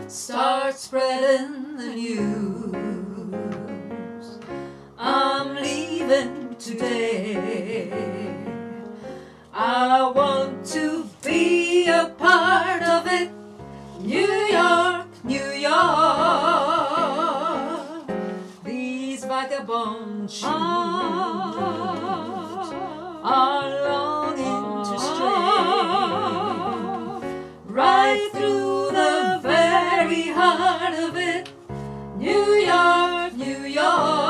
start spreading the news. I'm leaving today. I want to be a part of it. New York, New York. These vagabond shoes are longing to stray right through the very heart of it. New York, New York.